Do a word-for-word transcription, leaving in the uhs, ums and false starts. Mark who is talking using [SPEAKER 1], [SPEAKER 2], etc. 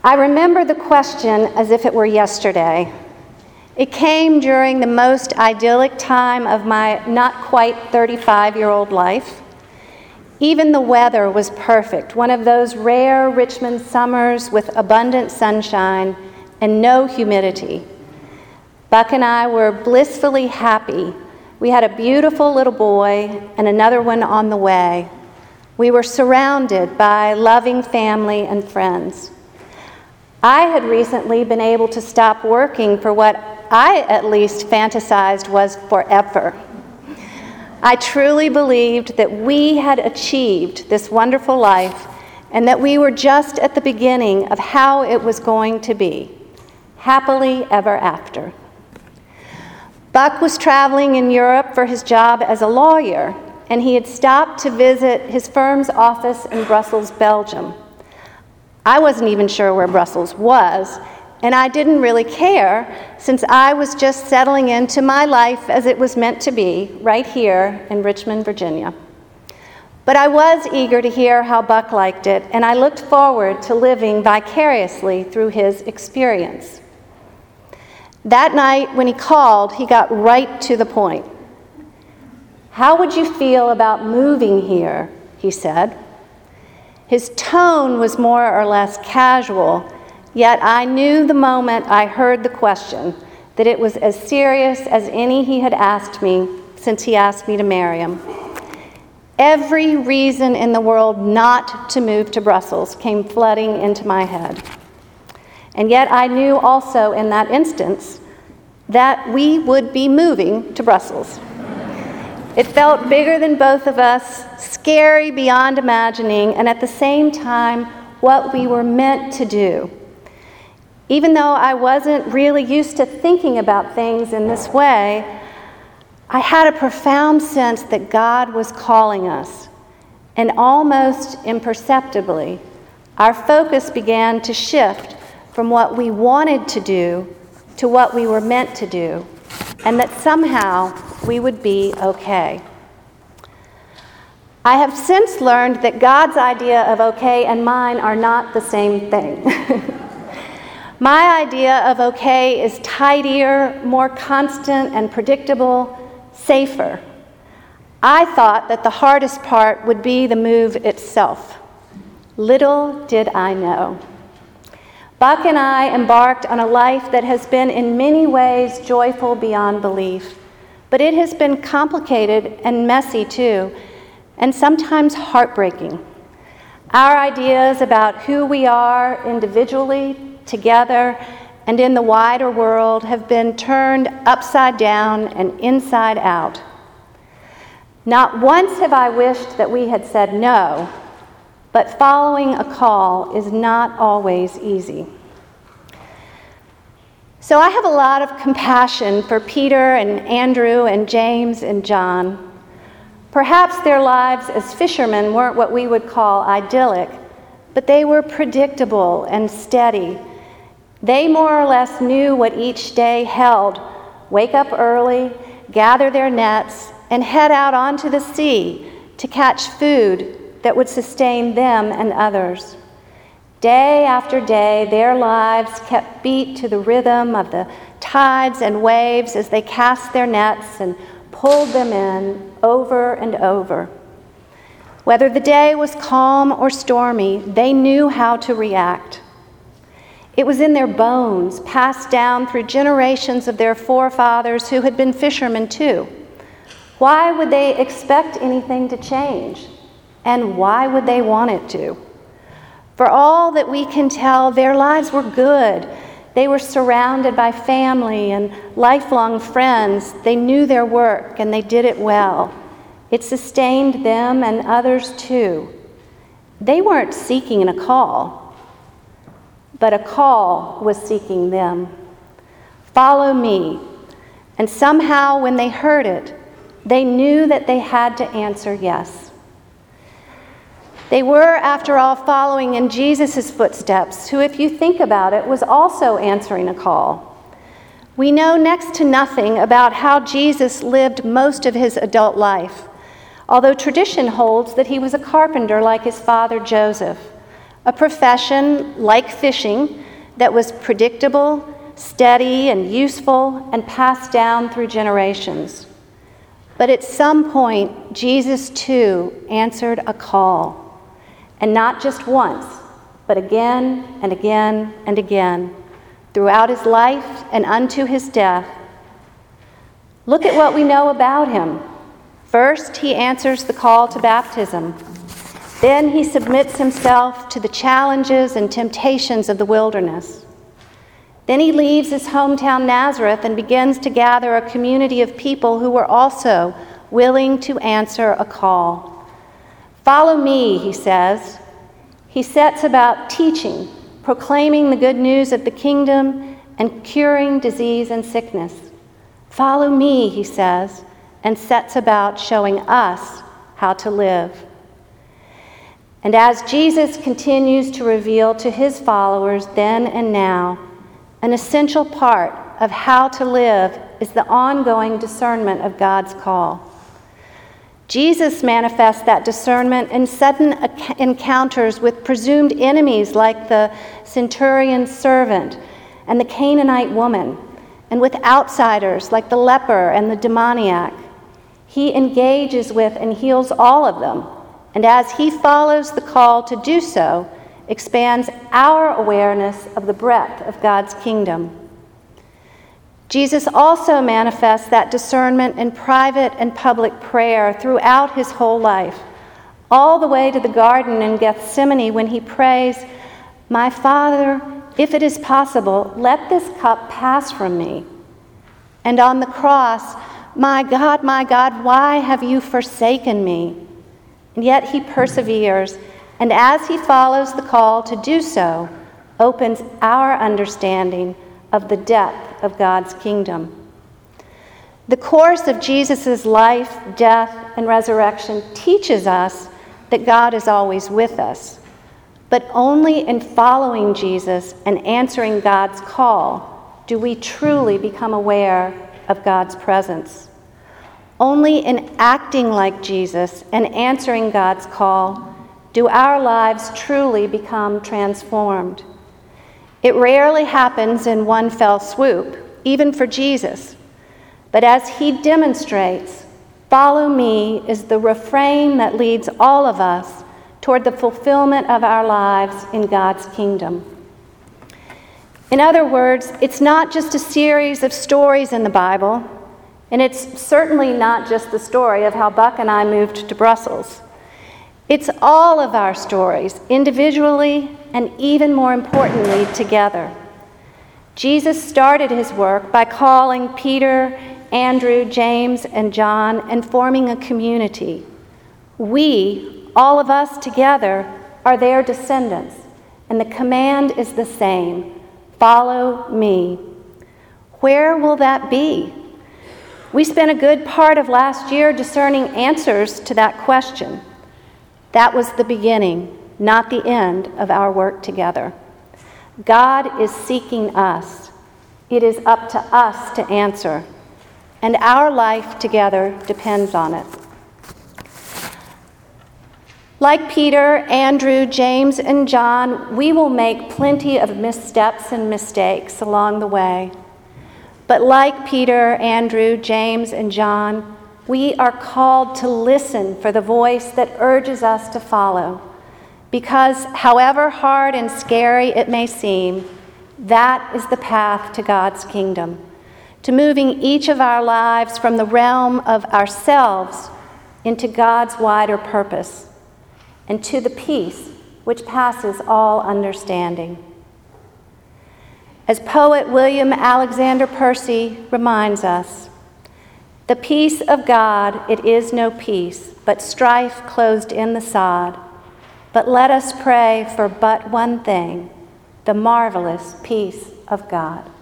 [SPEAKER 1] I remember the question as if it were yesterday. It came during the most idyllic time of my not quite thirty-five-year-old life. Even the weather was perfect, one of those rare Richmond summers with abundant sunshine and no humidity. Buck and I were blissfully happy. We had a beautiful little boy and another one on the way. We were surrounded by loving family and friends. I had recently been able to stop working for what I at least fantasized was forever. I truly believed that we had achieved this wonderful life and that we were just at the beginning of how it was going to be, happily ever after. Buck was traveling in Europe for his job as a lawyer, and he had stopped to visit his firm's office in Brussels, Belgium. I wasn't even sure where Brussels was, and I didn't really care since I was just settling into my life as it was meant to be, right here in Richmond, Virginia. But I was eager to hear how Buck liked it, and I looked forward to living vicariously through his experience. That night when he called, he got right to the point. "How would you feel about moving here?" he said. His tone was more or less casual, yet I knew the moment I heard the question that it was as serious as any he had asked me since he asked me to marry him. Every reason in the world not to move to Brussels came flooding into my head. And yet I knew also in that instance that we would be moving to Brussels. It felt bigger than both of us, scary beyond imagining, and at the same time, what we were meant to do. Even though I wasn't really used to thinking about things in this way, I had a profound sense that God was calling us. And almost imperceptibly, our focus began to shift from what we wanted to do to what we were meant to do, and that somehow we would be okay. I have since learned that God's idea of okay and mine are not the same thing. My idea of okay is tidier, more constant and predictable, safer. I thought that the hardest part would be the move itself. Little did I know. Buck and I embarked on a life that has been in many ways joyful beyond belief, but it has been complicated and messy too, and sometimes heartbreaking. Our ideas about who we are individually, together, and in the wider world have been turned upside down and inside out. Not once have I wished that we had said no, but following a call is not always easy. So I have a lot of compassion for Peter and Andrew and James and John. Perhaps their lives as fishermen weren't what we would call idyllic, but they were predictable and steady. They more or less knew what each day held. Wake up early, gather their nets, and head out onto the sea to catch food that would sustain them and others. Day after day, their lives kept beat to the rhythm of the tides and waves as they cast their nets and pulled them in over and over. Whether the day was calm or stormy, they knew how to react. It was in their bones, passed down through generations of their forefathers who had been fishermen too. Why would they expect anything to change? And why would they want it to? For all that we can tell, their lives were good. They were surrounded by family and lifelong friends. They knew their work and they did it well. It sustained them and others too. They weren't seeking a call, but a call was seeking them. Follow me. And somehow when they heard it, they knew that they had to answer yes. They were, after all, following in Jesus' footsteps, who, if you think about it, was also answering a call. We know next to nothing about how Jesus lived most of his adult life, although tradition holds that he was a carpenter like his father Joseph. a profession like fishing that was predictable, steady, and useful, and passed down through generations. But at some point, Jesus too answered a call, and not just once, but again and again and again, throughout his life and unto his death. Look at what we know about him. First, he answers the call to baptism. Then he submits himself to the challenges and temptations of the wilderness. Then he leaves his hometown Nazareth and begins to gather a community of people who were also willing to answer a call. Follow me, he says. He sets about teaching, proclaiming the good news of the kingdom, and curing disease and sickness. Follow me, he says, and sets about showing us how to live. And as Jesus continues to reveal to his followers then and now, an essential part of how to live is the ongoing discernment of God's call. Jesus manifests that discernment in sudden encounters with presumed enemies like the centurion's servant and the Canaanite woman, and with outsiders like the leper and the demoniac. He engages with and heals all of them, and as he follows the call to do so, expands our awareness of the breadth of God's kingdom. Jesus also manifests that discernment in private and public prayer throughout his whole life, all the way to the garden in Gethsemane when he prays, "My Father, if it is possible, let this cup pass from me." And on the cross, "My God, my God, why have you forsaken me?" And yet he perseveres, and as he follows the call to do so, opens our understanding of the depth of God's kingdom. The course of Jesus' life, death, and resurrection teaches us that God is always with us, but only in following Jesus and answering God's call do we truly become aware of God's presence. Only in acting like Jesus and answering God's call do our lives truly become transformed. It rarely happens in one fell swoop, even for Jesus. But as he demonstrates, "Follow me" is the refrain that leads all of us toward the fulfillment of our lives in God's kingdom. In other words, it's not just a series of stories in the Bible, and it's certainly not just the story of how Buck and I moved to Brussels. It's all of our stories, individually and even more importantly, together. Jesus started his work by calling Peter, Andrew, James, and John and forming a community. We, all of us together, are their descendants, and the command is the same: follow me. Where will that be? We spent a good part of last year discerning answers to that question. That was the beginning, not the end of our work together. God is seeking us. It is up to us to answer, and our life together depends on it. Like Peter, Andrew, James, and John, we will make plenty of missteps and mistakes along the way. But like Peter, Andrew, James, and John, we are called to listen for the voice that urges us to follow. Because however hard and scary it may seem, that is the path to God's kingdom, to moving each of our lives from the realm of ourselves into God's wider purpose, and to the peace which passes all understanding. As poet William Alexander Percy reminds us, "The peace of God, it is no peace, but strife closed in the sod. But let us pray for but one thing, the marvelous peace of God."